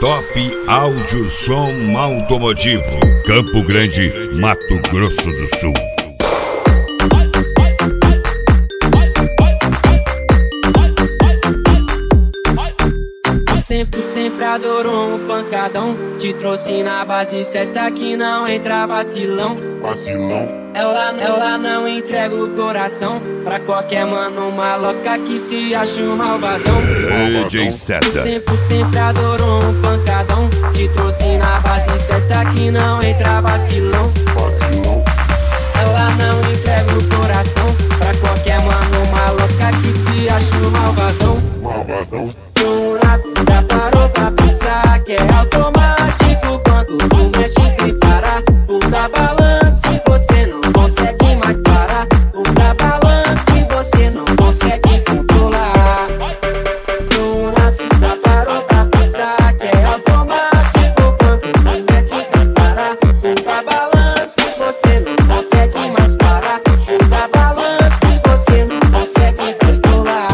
Top Áudio Som Automotivo, Campo Grande, Mato Grosso do Sul. Sempre adorou um pancadão. Te trouxe na base certa que não entra vacilão. Ela não entrega o coração pra qualquer mano maloca que se acha um malvadão. DJ César. Sempre adorou um pancadão. Te trouxe na base certa que não entra vacilão. Ela não entrega o coração pra qualquer mano maloca que se acha um malvadão. Já parou pra pensar que é automático quando tu mexe sem parar? Bunda balança e você não consegue mais parar. Bunda balança e você não consegue controlar. Já parou pra pensar que é automático quando tu mexe sem parar? Bunda balança e você não consegue mais parar. Bunda balança e você não consegue controlar.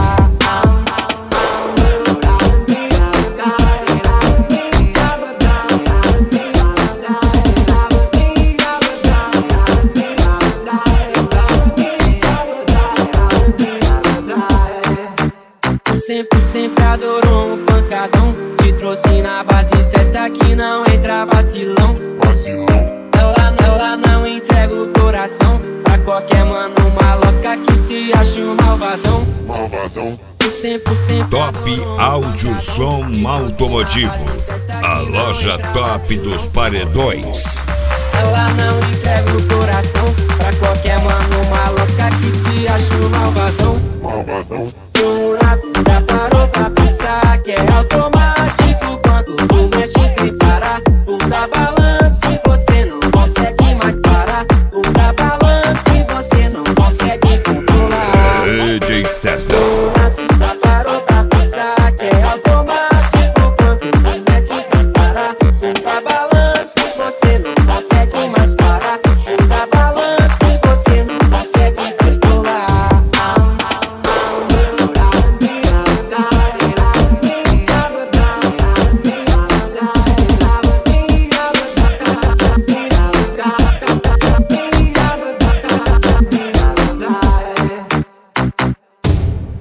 Sempre adorou um pancadão. Te trouxe na base certa que não entra vacilão. Ela não entrega o coração pra qualquer mano maloca que se acha um malvadão. Top Áudio Som Automotivo, a loja top dos paredões. Ela não entrega o coração pra qualquer mano maloca que se acha um malvadão. Já parou pra pensar que é automático